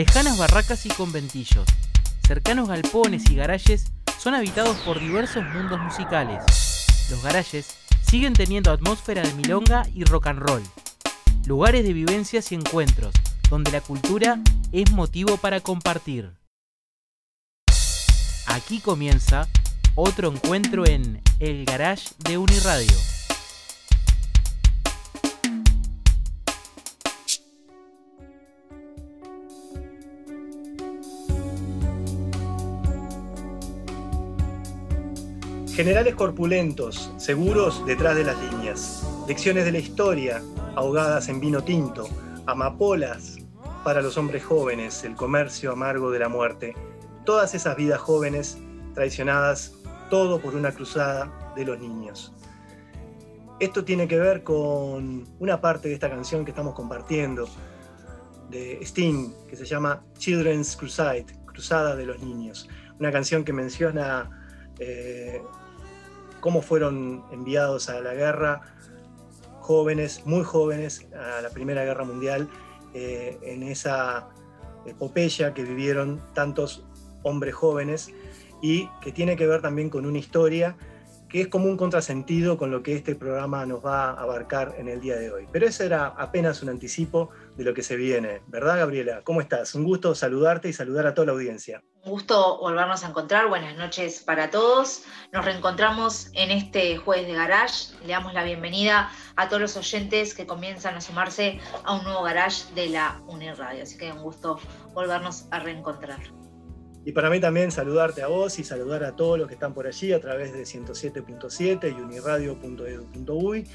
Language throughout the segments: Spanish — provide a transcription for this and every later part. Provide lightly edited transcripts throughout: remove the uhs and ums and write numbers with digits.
Lejanas barracas y conventillos, cercanos galpones y garajes son habitados por diversos mundos musicales. Los garajes siguen teniendo atmósfera de milonga y rock and roll, lugares de vivencias y encuentros, donde la cultura es motivo para compartir. Aquí comienza otro encuentro en El Garage de Uniradio. Generales corpulentos, seguros detrás de las líneas. Lecciones de la historia, ahogadas en vino tinto. Amapolas para los hombres jóvenes, el comercio amargo de la muerte. Todas esas vidas jóvenes traicionadas, todo por una cruzada de los niños. Esto tiene que ver con una parte de esta canción que estamos compartiendo, de Sting, que se llama Children's Crusade, Cruzada de los Niños. Una canción que menciona cómo fueron enviados a la guerra jóvenes, muy jóvenes, a la Primera Guerra Mundial, en esa epopeya que vivieron tantos hombres jóvenes y que tiene que ver también con una historia que es como un contrasentido con lo que este programa nos va a abarcar en el día de hoy. Pero eso era apenas un anticipo de lo que se viene, ¿verdad, Gabriela? ¿Cómo estás? Un gusto saludarte y saludar a toda la audiencia. Un gusto volvernos a encontrar, buenas noches para todos. Nos reencontramos en este jueves de Garage. Le damos la bienvenida a todos los oyentes que comienzan a sumarse a un nuevo Garage de la Uniradio. Así que un gusto volvernos a reencontrar. Y para mí también saludarte a vos y saludar a todos los que están por allí a través de 107.7 y uniradio.edu.uy.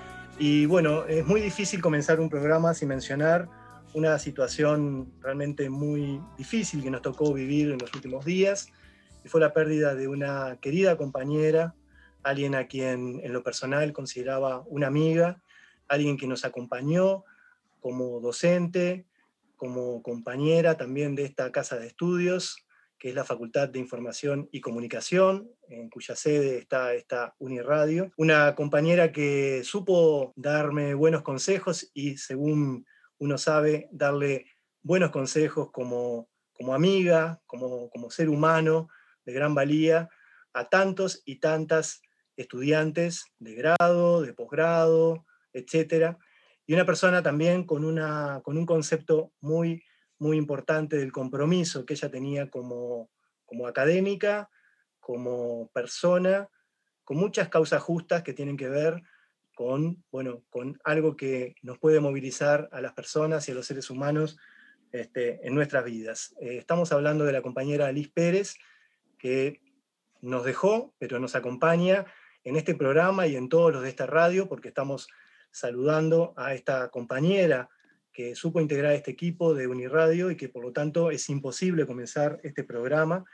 Y bueno, es muy difícil comenzar un programa sin mencionar una situación realmente muy difícil que nos tocó vivir en los últimos días, y fue la pérdida de una querida compañera, alguien a quien en lo personal consideraba una amiga, alguien que nos acompañó como docente, como compañera también de esta casa de estudios, que es la Facultad de Información y Comunicación, en cuya sede está esta Uniradio. Una compañera que supo darme buenos consejos y, según uno sabe, darle buenos consejos como amiga, como ser humano de gran valía a tantos y tantas estudiantes de grado, de posgrado, etc. Y una persona también con un concepto muy importante del compromiso que ella tenía como académica, como persona, con muchas causas justas que tienen que ver con algo que nos puede movilizar a las personas y a los seres humanos en nuestras vidas. Estamos hablando de la compañera Liz Pérez, que nos dejó, pero nos acompaña en este programa y en todos los de esta radio, porque estamos saludando a esta compañera que supo integrar este equipo de Uniradio y que por lo tanto es imposible comenzar este programa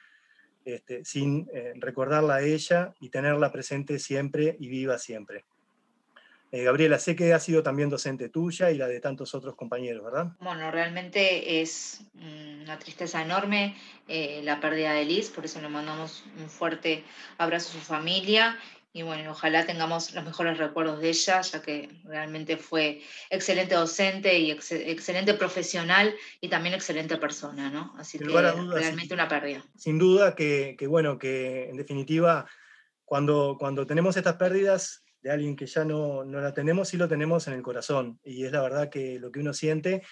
sin recordarla a ella y tenerla presente siempre y viva siempre. Gabriela, sé que ha sido también docente tuya y la de tantos otros compañeros, ¿verdad? Bueno, realmente es una tristeza enorme la pérdida de Liz, por eso le mandamos un fuerte abrazo a su familia. Y bueno, ojalá tengamos los mejores recuerdos de ella, ya que realmente fue excelente docente y excelente profesional y también excelente persona, ¿no? Así que realmente una pérdida. Sin duda que en definitiva, cuando tenemos estas pérdidas de alguien que ya no la tenemos, sí lo tenemos en el corazón. Y es la verdad que lo que uno siente.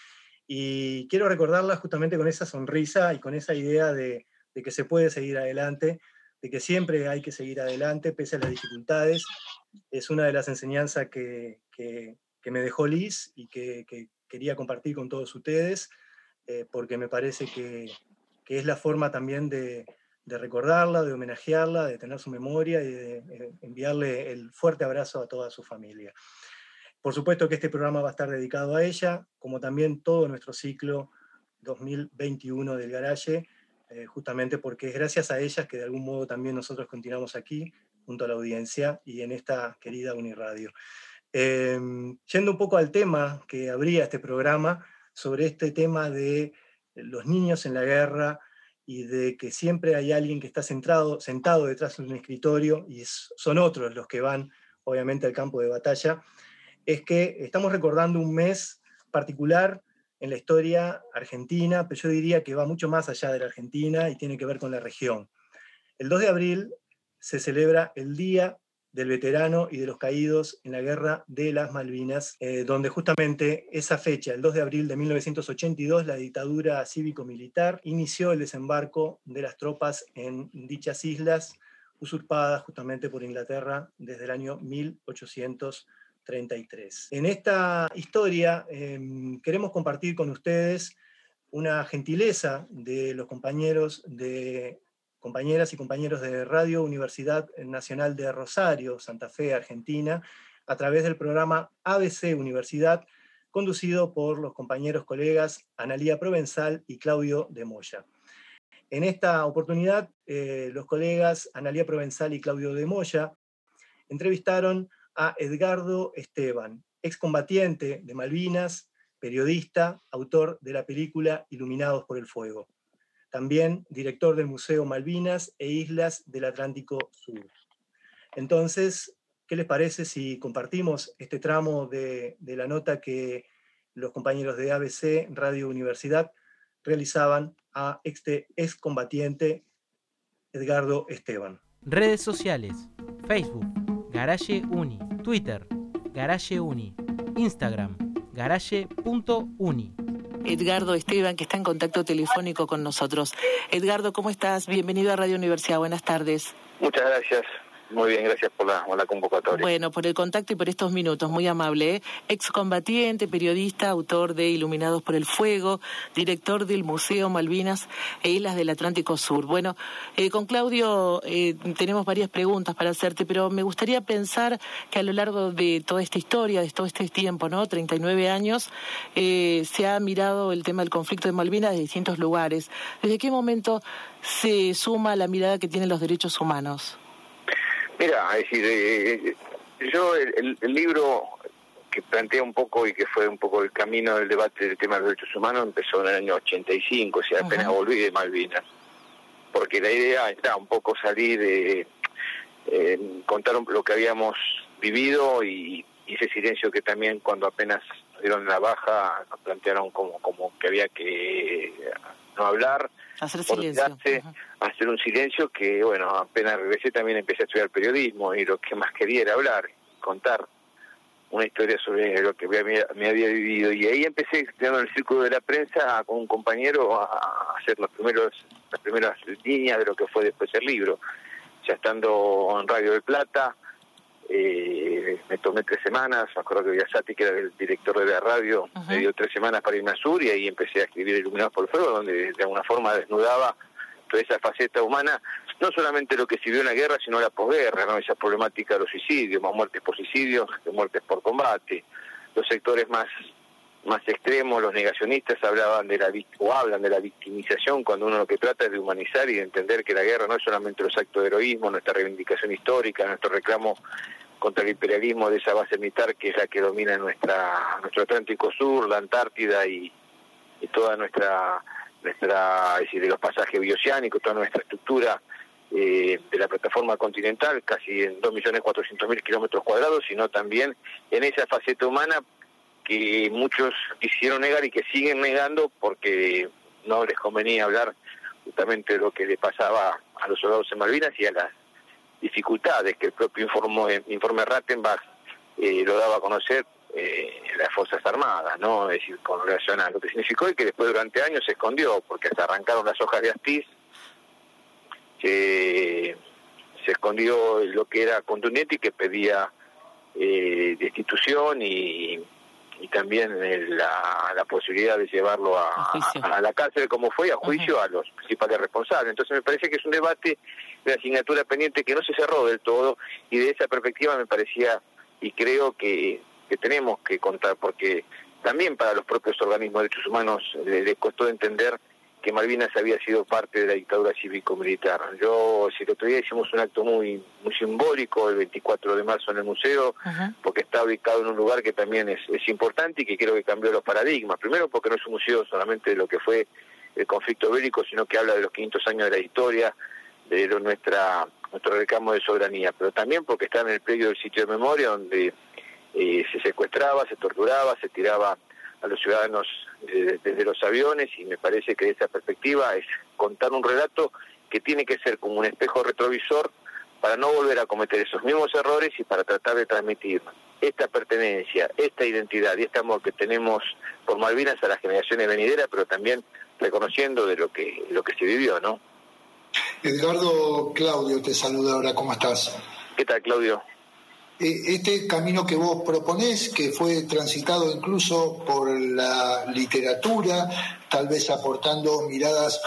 Y quiero recordarla justamente con esa sonrisa y con esa idea de que se puede seguir adelante, de que siempre hay que seguir adelante pese a las dificultades. Es una de las enseñanzas que me dejó Liz y que quería compartir con todos ustedes, porque me parece que es la forma también de recordarla, de homenajearla, de tener su memoria y de enviarle el fuerte abrazo a toda su familia. Por supuesto que este programa va a estar dedicado a ella, como también todo nuestro ciclo 2021 del Garage, justamente porque es gracias a ellas que de algún modo también nosotros continuamos aquí, junto a la audiencia y en esta querida Uniradio. Yendo un poco al tema que abría este programa, sobre este tema de los niños en la guerra y de que siempre hay alguien que está sentado detrás de un escritorio y son otros los que van, obviamente, al campo de batalla, es que estamos recordando un mes particular en la historia argentina, pero yo diría que va mucho más allá de la Argentina y tiene que ver con la región. El 2 de abril se celebra el Día del Veterano y de los Caídos en la Guerra de las Malvinas, donde justamente esa fecha, el 2 de abril de 1982, la dictadura cívico-militar inició el desembarco de las tropas en dichas islas, usurpadas justamente por Inglaterra desde el año 1833. En esta historia queremos compartir con ustedes una gentileza de los compañeras y compañeros de Radio Universidad Nacional de Rosario, Santa Fe, Argentina, a través del programa ABC Universidad, conducido por los compañeros colegas Analía Provenzal y Claudio de Moya. En esta oportunidad, los colegas Analía Provenzal y Claudio de Moya entrevistaron a Edgardo Esteban, excombatiente de Malvinas, periodista, autor de la película Iluminados por el Fuego. También director del Museo Malvinas e Islas del Atlántico Sur. Entonces, ¿qué les parece si compartimos este tramo de la nota que los compañeros de ABC Radio Universidad realizaban a este excombatiente Edgardo Esteban? Redes sociales: Facebook, Garage Uni, Twitter, Garage Uni, Instagram, garage.uni. Edgardo Esteban, que está en contacto telefónico con nosotros. Edgardo, ¿cómo estás? Bienvenido a Radio Universidad. Buenas tardes. Muchas gracias. Muy bien, gracias por la convocatoria. Bueno, por el contacto y por estos minutos, muy amable, ¿eh? Excombatiente, periodista, autor de Iluminados por el Fuego, director del Museo Malvinas e Islas del Atlántico Sur. Bueno, con Claudio tenemos varias preguntas para hacerte, pero me gustaría pensar que a lo largo de toda esta historia, de todo este tiempo, ¿no? 39 años, se ha mirado el tema del conflicto de Malvinas de distintos lugares. ¿Desde qué momento se suma la mirada que tienen los derechos humanos? Mira, es decir, yo el libro que plantea un poco y que fue un poco el camino del debate del tema de los derechos humanos empezó en el año 85, o sea, apenas volví de Malvinas, porque la idea era un poco salir de contar lo que habíamos vivido y ese silencio que también cuando apenas nos dieron la baja nos plantearon como que había que no hablar, hacer silencio, hacer un silencio que, bueno, apenas regresé también empecé a estudiar periodismo y lo que más quería era hablar, contar una historia sobre lo que me había vivido, y ahí empecé en el círculo de la prensa con un compañero a hacer las primeras líneas de lo que fue después el libro. Ya estando en Radio del Plata, me tomé 3 semanas, me acuerdo que Biasati, que era el director de la radio, me dio 3 semanas para irme a Sur, y ahí empecé a escribir Iluminados por el Fuego, donde de alguna forma desnudaba toda esa faceta humana, no solamente lo que se vio en la guerra, sino la posguerra, ¿no? Esa problemática de los suicidios, más muertes por suicidios que muertes por combate. Los sectores más extremos, los negacionistas, hablan de la victimización, cuando uno lo que trata es de humanizar y de entender que la guerra no es solamente los actos de heroísmo, nuestra reivindicación histórica, nuestro reclamo contra el imperialismo de esa base militar que es la que domina nuestro Atlántico Sur, la Antártida y toda nuestra es decir, de los pasajes bioceánicos, toda nuestra estructura de la plataforma continental, casi en 2.400.000 kilómetros cuadrados, sino también en esa faceta humana que muchos quisieron negar y que siguen negando porque no les convenía hablar justamente de lo que le pasaba a los soldados en Malvinas y a las dificultades que el propio informe Rattenbach lo daba a conocer las Fuerzas Armadas, ¿no? Es decir, con relación a lo que significó y que después durante años se escondió, porque hasta arrancaron las hojas de Astiz, se escondió lo que era contundente y que pedía destitución y también la posibilidad de llevarlo a la cárcel, como fue, a juicio a los principales responsables. Entonces me parece que es un debate de asignatura pendiente que no se cerró del todo, y de esa perspectiva me parecía, y creo que tenemos que contar, porque también para los propios organismos de derechos humanos les costó entender que Malvinas había sido parte de la dictadura cívico-militar. El otro día hicimos un acto muy simbólico, el 24 de marzo en el museo, porque está ubicado en un lugar que también es importante y que creo que cambió los paradigmas. Primero porque no es un museo solamente de lo que fue el conflicto bélico, sino que habla de los 500 años de la historia, de nuestro reclamo de soberanía, pero también porque está en el predio del sitio de memoria donde se secuestraba, se torturaba, se tiraba a los ciudadanos desde los aviones, y me parece que de esa perspectiva es contar un relato que tiene que ser como un espejo retrovisor para no volver a cometer esos mismos errores y para tratar de transmitir esta pertenencia, esta identidad y este amor que tenemos por Malvinas a las generaciones venideras, pero también reconociendo de lo que se vivió, ¿no? Edgardo, Claudio te saluda ahora, ¿cómo estás? ¿Qué tal, Claudio? Este camino que vos proponés, que fue transitado incluso por la literatura, tal vez aportando miradas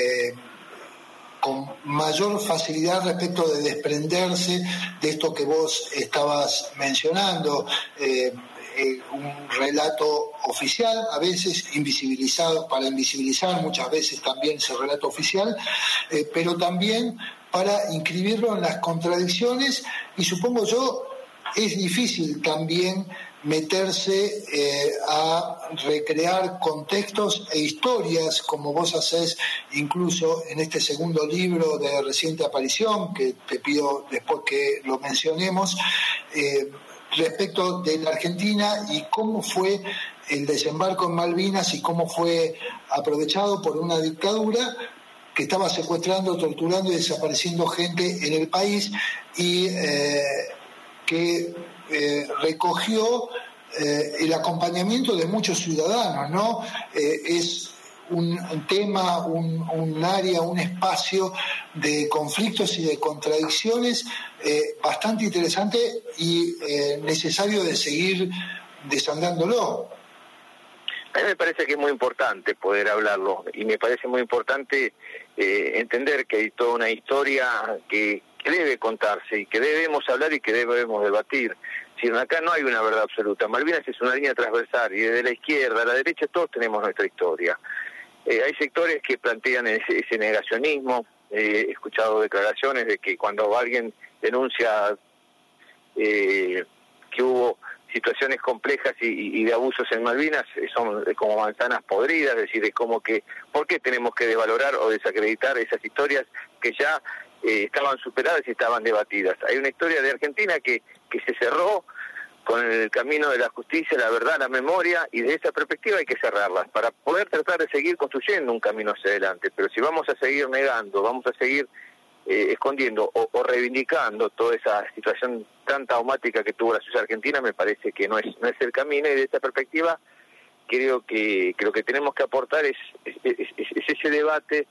con mayor facilidad respecto de desprenderse de esto que vos estabas mencionando, un relato oficial, a veces invisibilizado, para invisibilizar muchas veces también ese relato oficial, pero también para inscribirlo en las contradicciones, y supongo yo es difícil también meterse a recrear contextos e historias como vos hacés incluso en este segundo libro de reciente aparición, que te pido después que lo mencionemos, respecto de la Argentina y cómo fue el desembarco en Malvinas y cómo fue aprovechado por una dictadura que estaba secuestrando, torturando y desapareciendo gente en el país, y que recogió el acompañamiento de muchos ciudadanos, ¿no? Es un tema, un área, un espacio de conflictos y de contradicciones bastante interesante y necesario de seguir desandándolo. A mí me parece que es muy importante poder hablarlo, y me parece muy importante entender que hay toda una historia que debe contarse y que debemos hablar y que debemos debatir. Si acá no hay una verdad absoluta. Malvinas es una línea transversal y desde la izquierda a la derecha todos tenemos nuestra historia. Hay sectores que plantean ese negacionismo. He escuchado declaraciones de que cuando alguien denuncia que hubo situaciones complejas y de abusos en Malvinas, son como manzanas podridas, es decir, es como que ¿por qué tenemos que desvalorar o desacreditar esas historias que ya estaban superadas y estaban debatidas? Hay una historia de Argentina que se cerró con el camino de la justicia, la verdad, la memoria, y de esa perspectiva hay que cerrarlas para poder tratar de seguir construyendo un camino hacia adelante. Pero si vamos a seguir negando, vamos a seguir escondiendo o reivindicando toda esa situación tan traumática que tuvo la sociedad argentina, me parece que no es el camino, y de esa perspectiva creo que lo que tenemos que aportar es ese debate.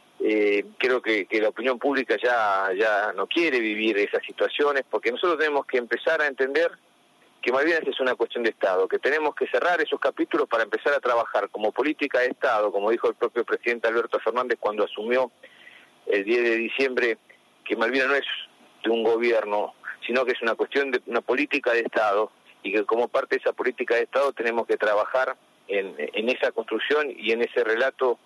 Creo que la opinión pública ya no quiere vivir esas situaciones, porque nosotros tenemos que empezar a entender que Malvinas es una cuestión de Estado, que tenemos que cerrar esos capítulos para empezar a trabajar como política de Estado, como dijo el propio presidente Alberto Fernández cuando asumió el 10 de diciembre, que Malvinas no es de un gobierno, sino que es una cuestión de una política de Estado, y que como parte de esa política de Estado tenemos que trabajar en esa construcción y en ese relato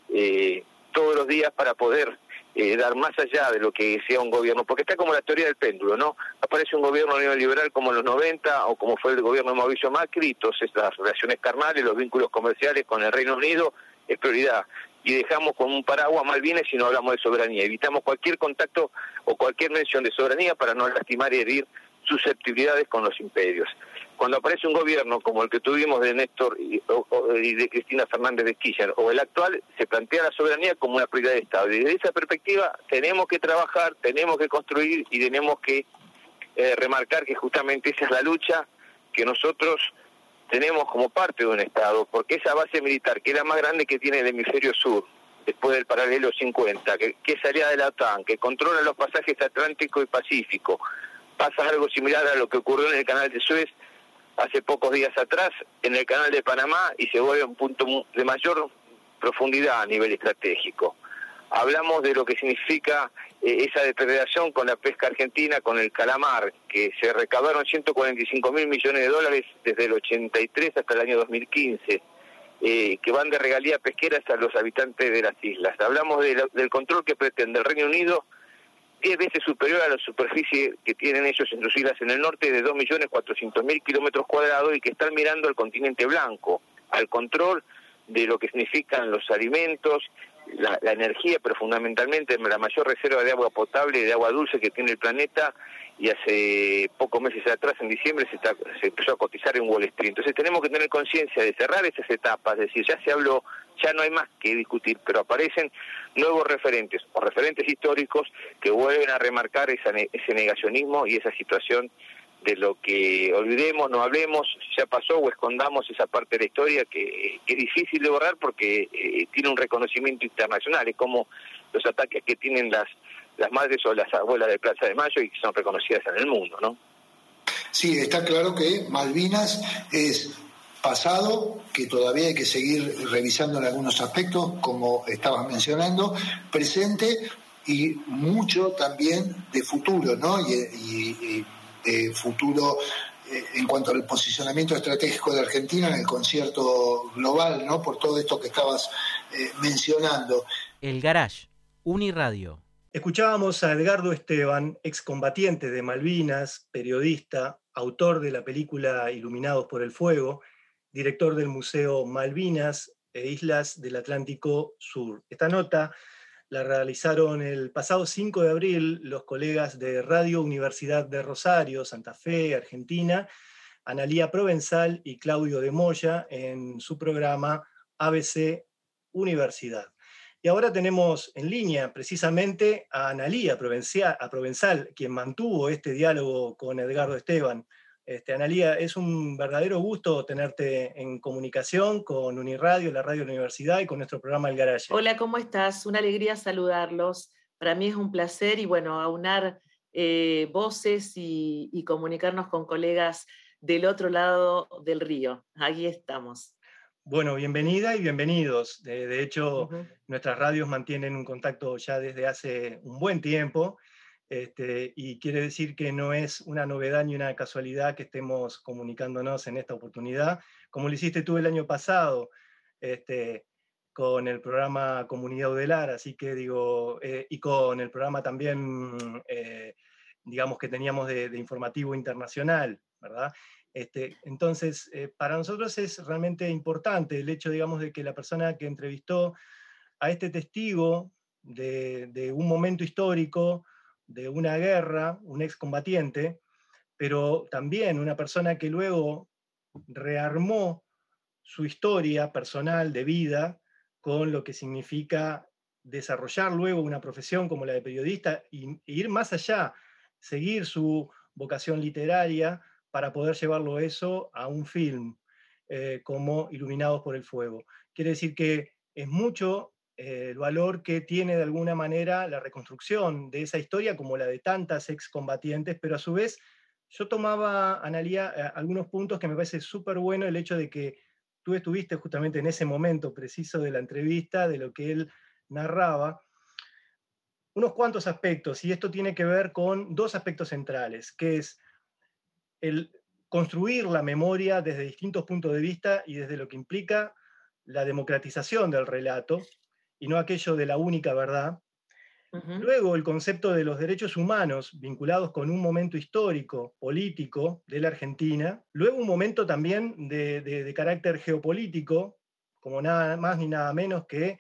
todos los días para poder dar más allá de lo que sea un gobierno, porque está como la teoría del péndulo, ¿no? Aparece un gobierno neoliberal como en los 90 o como fue el gobierno de Mauricio Macri, y todas estas relaciones carnales, los vínculos comerciales con el Reino Unido es prioridad, y dejamos con un paraguas Malvinas y no hablamos de soberanía, evitamos cualquier contacto o cualquier mención de soberanía para no lastimar y herir susceptibilidades con los imperios. Cuando aparece un gobierno como el que tuvimos de Néstor y de Cristina Fernández de Kirchner o el actual, se plantea la soberanía como una prioridad de Estado. Y desde esa perspectiva tenemos que trabajar, tenemos que construir y tenemos que remarcar que justamente esa es la lucha que nosotros tenemos como parte de un Estado, porque esa base militar, que es la más grande que tiene el hemisferio sur, después del paralelo 50, que es aliada de la OTAN, que controla los pasajes Atlántico y Pacífico, pasa algo similar a lo que ocurrió en el canal de Suez hace pocos días atrás, en el canal de Panamá, y se vuelve un punto de mayor profundidad a nivel estratégico. Hablamos de lo que significa esa depredación con la pesca argentina, con el calamar, que se recaudaron 145.000 millones de dólares desde el 83 hasta el año 2015, que van de regalía pesqueras a los habitantes de las islas. Hablamos del control que pretende el Reino Unido, 10 veces superior a la superficie que tienen ellos en sus islas en el norte, de 2.400.000 kilómetros cuadrados, y que están mirando al continente blanco, al control de lo que significan los alimentos la energía, pero fundamentalmente la mayor reserva de agua potable y de agua dulce que tiene el planeta, y hace pocos meses atrás, en diciembre, se empezó a cotizar en Wall Street. Entonces tenemos que tener conciencia de cerrar esas etapas, es decir, ya se habló, ya no hay más que discutir, pero aparecen nuevos referentes, o referentes históricos, que vuelven a remarcar ese negacionismo y esa situación de lo que olvidemos, no hablemos, ya pasó, o escondamos esa parte de la historia que es difícil de borrar porque tiene un reconocimiento internacional. Es como los ataques que tienen las madres o las abuelas de Plaza de Mayo y que son reconocidas en el mundo, ¿no? Sí, está claro que Malvinas es pasado, que todavía hay que seguir revisando en algunos aspectos, como estabas mencionando, presente y mucho también de futuro, ¿no? Y de futuro en cuanto al posicionamiento estratégico de Argentina en el concierto global, ¿no? Por todo esto que estabas mencionando. El Garage, Uniradio. Escuchábamos a Edgardo Esteban, excombatiente de Malvinas, periodista, autor de la película Iluminados por el Fuego, director del Museo Malvinas e Islas del Atlántico Sur. Esta nota la realizaron el pasado 5 de abril los colegas de Radio Universidad de Rosario, Santa Fe, Argentina, Analía Provenzal y Claudio de Moya en su programa ABC Universidad. Y ahora tenemos en línea precisamente a Analía Provenzal, quien mantuvo este diálogo con Edgardo Esteban. Analía, es un verdadero gusto tenerte en comunicación con Uniradio, la radio de la universidad, y con nuestro programa El Garage. Hola, ¿cómo estás? Una alegría saludarlos. Para mí es un placer y bueno, aunar voces y comunicarnos con colegas del otro lado del río. Aquí estamos. Bueno, bienvenida y bienvenidos. De hecho, nuestras radios mantienen un contacto ya desde hace un buen tiempo. Y quiere decir que no es una novedad ni una casualidad que estemos comunicándonos en esta oportunidad, como lo hiciste tú el año pasado, con el programa Comunidad Udelar, así que digo, y con el programa también, digamos, que teníamos de informativo internacional, ¿verdad? Entonces, para nosotros es realmente importante el hecho, digamos, de que la persona que entrevistó a este testigo de un momento histórico, de una guerra, un excombatiente, pero también una persona que luego rearmó su historia personal de vida con lo que significa desarrollar luego una profesión como la de periodista e ir más allá, seguir su vocación literaria para poder llevarlo eso a un film como Iluminados por el Fuego. Quiere decir que es mucho el valor que tiene de alguna manera la reconstrucción de esa historia, como la de tantas excombatientes, pero a su vez yo tomaba, Analía, algunos puntos que me parece súper bueno el hecho de que tú estuviste justamente en ese momento preciso de la entrevista, de lo que él narraba, unos cuantos aspectos, y esto tiene que ver con dos aspectos centrales, que es el construir la memoria desde distintos puntos de vista y desde lo que implica la democratización del relato, y no aquello de la única verdad. Luego, el concepto de los derechos humanos vinculados con un momento histórico, político de la Argentina. Luego, un momento también de carácter geopolítico, como nada más ni nada menos que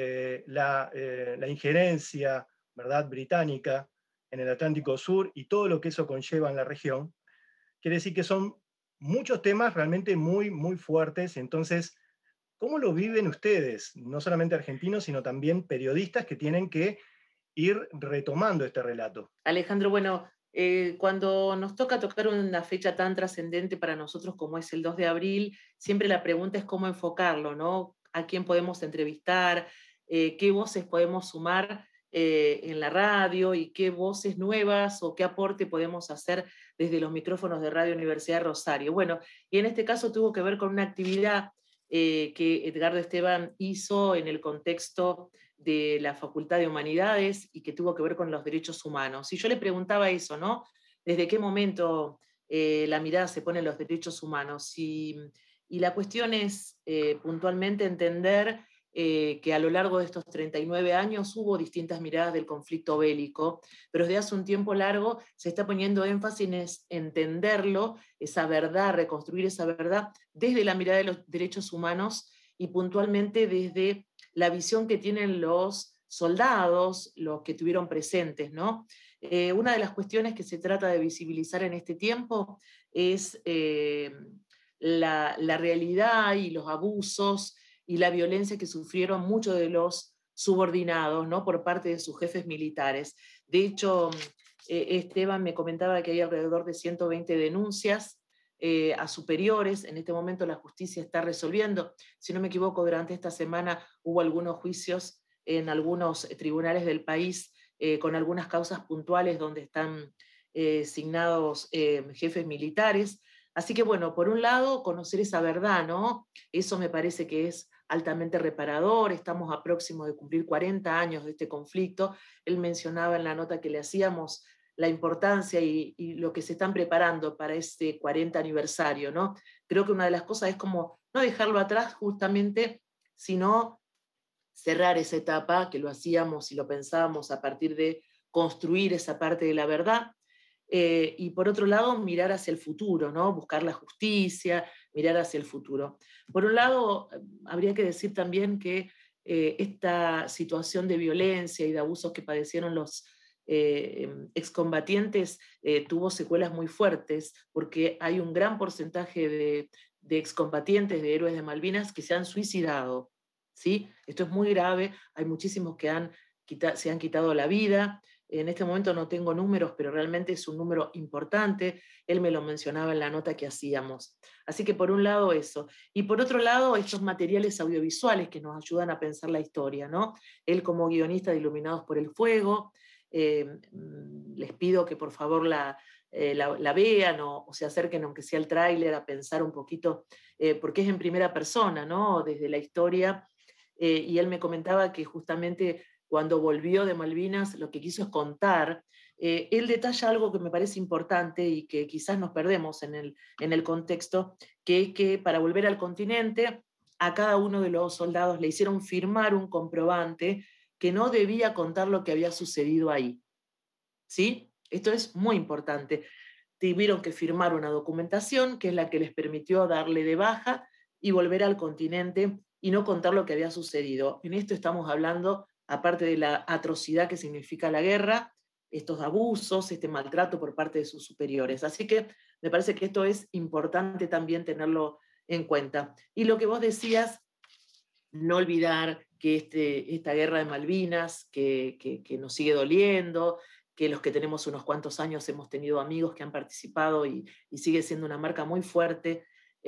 la injerencia, ¿verdad?, británica en el Atlántico Sur y todo lo que eso conlleva en la región. Quiere decir que son muchos temas realmente muy, muy fuertes. Entonces, ¿cómo lo viven ustedes? No solamente argentinos, sino también periodistas que tienen que ir retomando este relato. Alejandro, bueno, cuando nos tocar una fecha tan trascendente para nosotros como es el 2 de abril, siempre la pregunta es cómo enfocarlo, ¿no? ¿A quién podemos entrevistar? ¿Qué voces podemos sumar en la radio? ¿Y qué voces nuevas o qué aporte podemos hacer desde los micrófonos de Radio Universidad de Rosario? Bueno, y en este caso tuvo que ver con una actividad que Edgardo Esteban hizo en el contexto de la Facultad de Humanidades y que tuvo que ver con los derechos humanos. Y yo le preguntaba eso, ¿no? ¿Desde qué momento la mirada se pone en los derechos humanos? Y la cuestión es puntualmente entender que a lo largo de estos 39 años hubo distintas miradas del conflicto bélico, pero desde hace un tiempo largo se está poniendo énfasis en entenderlo, esa verdad, reconstruir esa verdad desde la mirada de los derechos humanos y puntualmente desde la visión que tienen los soldados, los que tuvieron presentes, ¿no? Una de las cuestiones que se trata de visibilizar en este tiempo es la realidad y los abusos y la violencia que sufrieron muchos de los subordinados, ¿no? Por parte de sus jefes militares. De hecho, Esteban me comentaba que hay alrededor de 120 denuncias a superiores. En este momento la justicia está resolviendo. Si no me equivoco, durante esta semana hubo algunos juicios en algunos tribunales del país con algunas causas puntuales donde están asignados jefes militares. Así que bueno, por un lado, conocer esa verdad, ¿no? Eso me parece que es altamente reparador. Estamos a próximo de cumplir 40 años de este conflicto. Él mencionaba en la nota que le hacíamos la importancia y lo que se están preparando para este 40 aniversario, ¿no? Creo que una de las cosas es como no dejarlo atrás justamente, sino cerrar esa etapa que lo hacíamos y lo pensábamos a partir de construir esa parte de la verdad. Y por otro lado, mirar hacia el futuro, ¿no? Buscar la justicia, mirar hacia el futuro. Por un lado, habría que decir también que esta situación de violencia y de abusos que padecieron los excombatientes tuvo secuelas muy fuertes, porque hay un gran porcentaje de excombatientes, de héroes de Malvinas, que se han suicidado, ¿sí? Esto es muy grave, hay muchísimos que se han quitado la vida. En este momento no tengo números, pero realmente es un número importante. Él me lo mencionaba en la nota que hacíamos. Así que por un lado eso. Y por otro lado, estos materiales audiovisuales que nos ayudan a pensar la historia, ¿no? Él como guionista de Iluminados por el Fuego, les pido que por favor la vean o se acerquen, aunque sea el tráiler, a pensar un poquito, porque es en primera persona, ¿no? Desde la historia. Y él me comentaba que justamente cuando volvió de Malvinas, lo que quiso es contar. Él detalla algo que me parece importante y que quizás nos perdemos en el contexto, que es que para volver al continente, a cada uno de los soldados le hicieron firmar un comprobante que no debía contar lo que había sucedido ahí. ¿Sí? Esto es muy importante. Tuvieron que firmar una documentación que es la que les permitió darle de baja y volver al continente y no contar lo que había sucedido. En esto estamos hablando, aparte de la atrocidad que significa la guerra, estos abusos, este maltrato por parte de sus superiores. Así que me parece que esto es importante también tenerlo en cuenta. Y lo que vos decías, no olvidar que esta guerra de Malvinas, que nos sigue doliendo, que los que tenemos unos cuantos años hemos tenido amigos que han participado y sigue siendo una marca muy fuerte,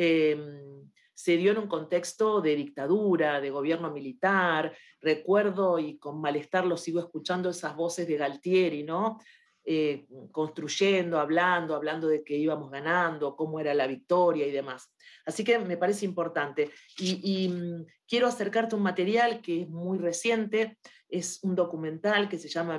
se dio en un contexto de dictadura, de gobierno militar. Recuerdo y con malestar lo sigo escuchando esas voces de Galtieri, ¿no? Construyendo, hablando de que íbamos ganando, cómo era la victoria y demás. Así que me parece importante. Y quiero acercarte a un material que es muy reciente, es un documental que se llama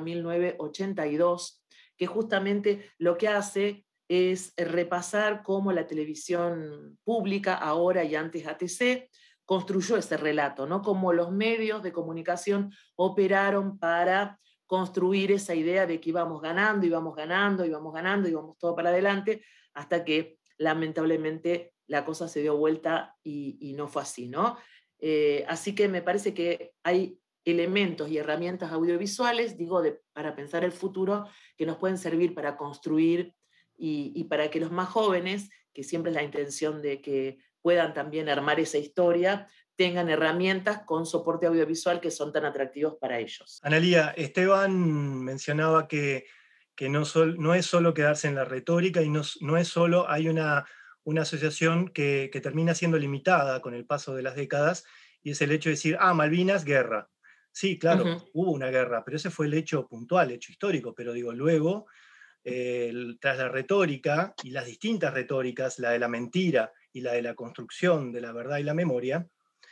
1982, que justamente lo que hace es repasar cómo la televisión pública, ahora y antes ATC, construyó ese relato, ¿no? Cómo los medios de comunicación operaron para construir esa idea de que íbamos ganando, íbamos todo para adelante, hasta que lamentablemente la cosa se dio vuelta y no fue así, ¿no? Así que me parece que hay elementos y herramientas audiovisuales, para pensar el futuro, que nos pueden servir para construir y para que los más jóvenes, que siempre es la intención de que puedan también armar esa historia, tengan herramientas con soporte audiovisual que son tan atractivos para ellos. Analía, Esteban mencionaba que no es solo quedarse en la retórica y no es solo, hay una asociación que termina siendo limitada con el paso de las décadas, y es el hecho de decir, Malvinas, guerra. Sí, claro, hubo una guerra, pero ese fue el hecho puntual, hecho histórico, pero luego, tras la retórica y las distintas retóricas, la de la mentira y la de la construcción de la verdad y la memoria,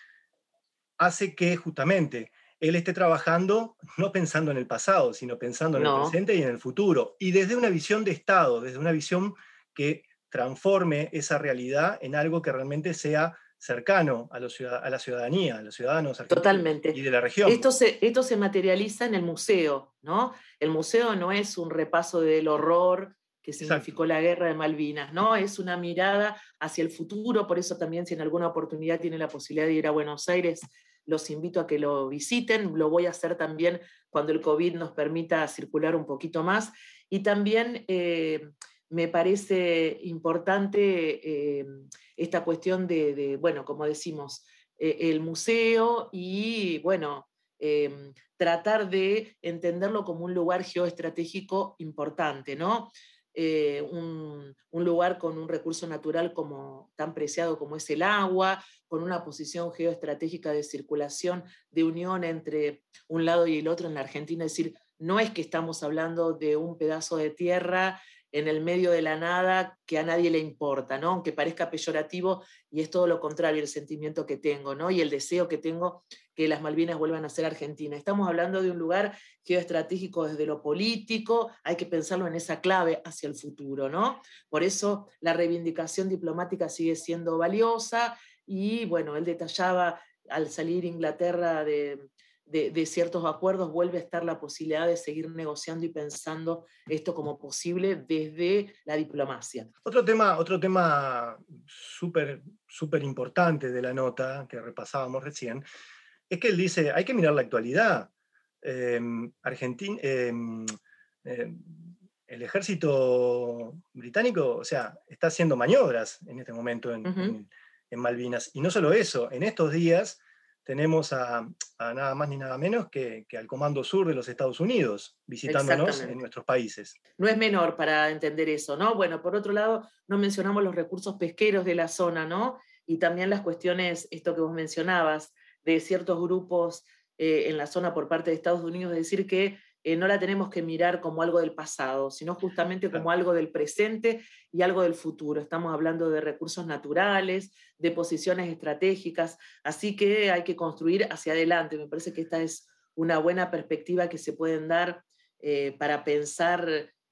hace que justamente él esté trabajando no pensando en el pasado, sino pensando en el presente y en el futuro, y desde una visión de Estado, desde una visión que transforme esa realidad en algo que realmente sea cercano a la ciudadanía, a los ciudadanos argentinos. Totalmente. Y de la región. Esto se materializa en el museo, ¿no? El museo no es un repaso del horror que significó la guerra de Malvinas, ¿no? Es una mirada hacia el futuro. Por eso también, si en alguna oportunidad tiene la posibilidad de ir a Buenos Aires, los invito a que lo visiten, lo voy a hacer también cuando el COVID nos permita circular un poquito más. Y también me parece importante esta cuestión bueno, como decimos, el museo y, bueno, tratar de entenderlo como un lugar geoestratégico importante, ¿no? Un lugar con un recurso natural tan preciado como es el agua, con una posición geoestratégica de circulación, de unión entre un lado y el otro en la Argentina. Es decir, no es que estamos hablando de un pedazo de tierra en el medio de la nada que a nadie le importa, ¿no? Aunque parezca peyorativo, y es todo lo contrario el sentimiento que tengo, ¿no? Y el deseo que tengo que las Malvinas vuelvan a ser Argentina. Estamos hablando de un lugar geoestratégico desde lo político, hay que pensarlo en esa clave hacia el futuro, ¿no? Por eso la reivindicación diplomática sigue siendo valiosa, y bueno, él detallaba, al salir Inglaterra de ciertos acuerdos, vuelve a estar la posibilidad de seguir negociando y pensando esto como posible desde la diplomacia. Otro tema súper importante de la nota que repasábamos recién es que él dice, hay que mirar la actualidad. Argentina, el ejército británico, o sea, está haciendo maniobras en este momento en Malvinas. Y no solo eso, en estos días tenemos a nada más ni nada menos que al Comando Sur de los Estados Unidos visitándonos en nuestros países. No es menor para entender eso, ¿no? Bueno, por otro lado, no mencionamos los recursos pesqueros de la zona, ¿no? Y también las cuestiones, esto que vos mencionabas, de ciertos grupos en la zona por parte de Estados Unidos, es decir, que no la tenemos que mirar como algo del pasado, sino justamente como algo del presente y algo del futuro. Estamos hablando de recursos naturales, de posiciones estratégicas, así que hay que construir hacia adelante. Me parece que esta es una buena perspectiva que se pueden dar para pensar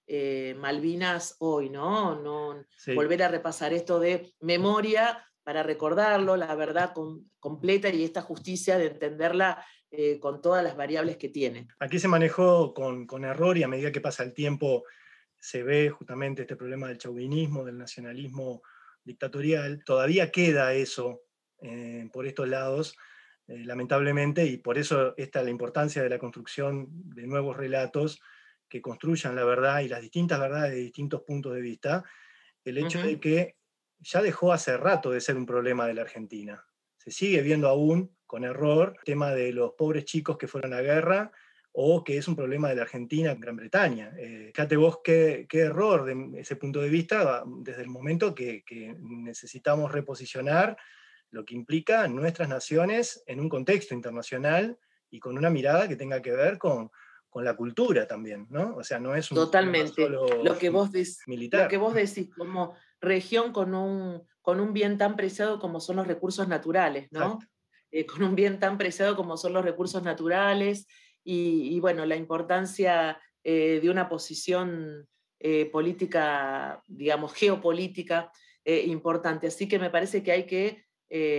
Malvinas hoy, ¿no? Sí. Volver a repasar esto de memoria para recordarlo, la verdad completa, y esta justicia de entenderla con todas las variables que tiene. Aquí se manejó con error, y a medida que pasa el tiempo se ve justamente este problema del chauvinismo, del nacionalismo dictatorial. Todavía queda eso por estos lados, lamentablemente, y por eso está la importancia de la construcción de nuevos relatos que construyan la verdad y las distintas verdades de distintos puntos de vista. El hecho de que ya dejó hace rato de ser un problema de la Argentina. Se sigue viendo aún con error el tema de los pobres chicos que fueron a la guerra, o que es un problema de la Argentina en Gran Bretaña. Fíjate vos qué error de ese punto de vista, desde el momento que necesitamos reposicionar lo que implica nuestras naciones en un contexto internacional y con una mirada que tenga que ver con la cultura también, ¿no? O sea, no es un totalmente solo lo que vos militar. Lo que vos decís, como región con un bien tan preciado como son los recursos naturales, ¿no? Con un bien tan preciado como son los recursos naturales, y bueno, la importancia de una posición política, digamos, geopolítica importante. Así que me parece que hay que,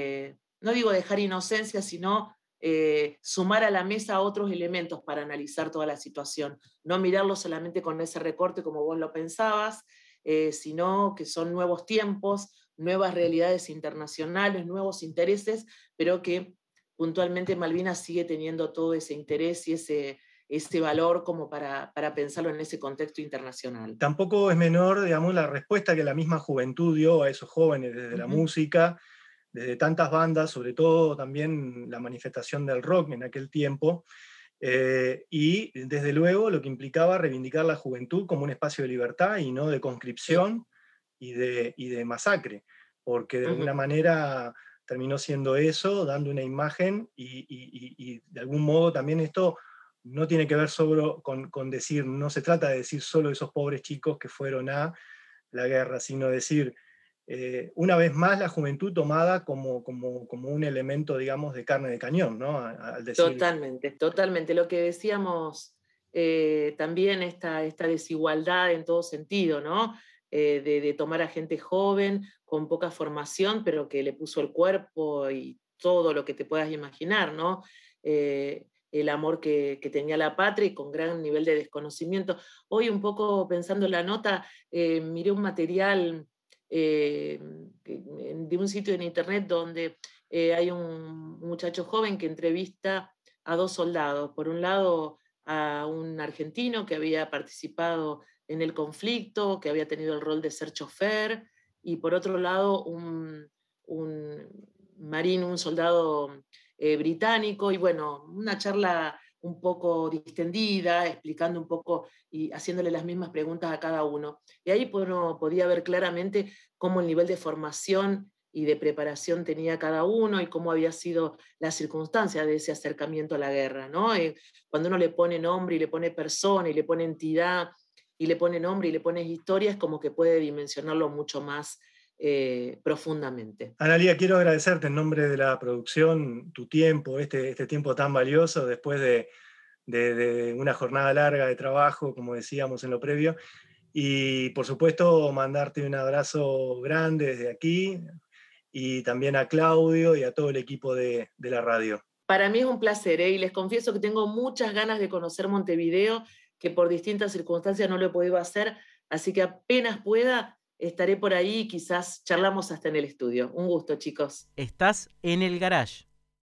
no digo dejar inocencia, sino sumar a la mesa otros elementos para analizar toda la situación. No mirarlo solamente con ese recorte como vos lo pensabas, sino que son nuevos tiempos, nuevas realidades internacionales, nuevos intereses, pero que puntualmente Malvinas sigue teniendo todo ese interés y ese valor como para pensarlo en ese contexto internacional. Tampoco es menor, digamos, la respuesta que la misma juventud dio a esos jóvenes desde la música, desde tantas bandas, sobre todo también la manifestación del rock en aquel tiempo, y desde luego lo que implicaba reivindicar la juventud como un espacio de libertad y no de conscripción y de masacre, porque de alguna manera terminó siendo eso, dando una imagen, y de algún modo también esto no tiene que ver solo con decir, no se trata de decir solo esos pobres chicos que fueron a la guerra, sino decir, una vez más la juventud tomada como un elemento, digamos, de carne de cañón, ¿no? Al decir... Totalmente. Lo que decíamos también, esta desigualdad en todo sentido, ¿no? De tomar a gente joven, con poca formación, pero que le puso el cuerpo y todo lo que te puedas imaginar, ¿no? El amor que tenía la patria, y con gran nivel de desconocimiento. Hoy, un poco pensando en la nota, miré un material de un sitio en internet donde hay un muchacho joven que entrevista a 2 soldados. Por un lado, a un argentino que había participado en el conflicto, que había tenido el rol de ser chofer, y por otro lado, un marino, un soldado británico, y bueno, una charla un poco distendida, explicando un poco y haciéndole las mismas preguntas a cada uno. Y ahí uno podía ver claramente cómo el nivel de formación y de preparación tenía cada uno y cómo había sido la circunstancia de ese acercamiento a la guerra, ¿no? Cuando uno le pone nombre y le pone persona y le pone entidad y le pone nombre y le pone historia, es como que puede dimensionarlo mucho más profundamente. Analía, quiero agradecerte en nombre de la producción tu tiempo, este tiempo tan valioso después de una jornada larga de trabajo, como decíamos en lo previo, y por supuesto mandarte un abrazo grande desde aquí y también a Claudio y a todo el equipo de la radio. Para mí es un placer, y les confieso que tengo muchas ganas de conocer Montevideo, que por distintas circunstancias no lo he podido hacer, así que apenas pueda estaré por ahí y quizás charlamos hasta en el estudio. Un gusto, chicos. Estás en el garage.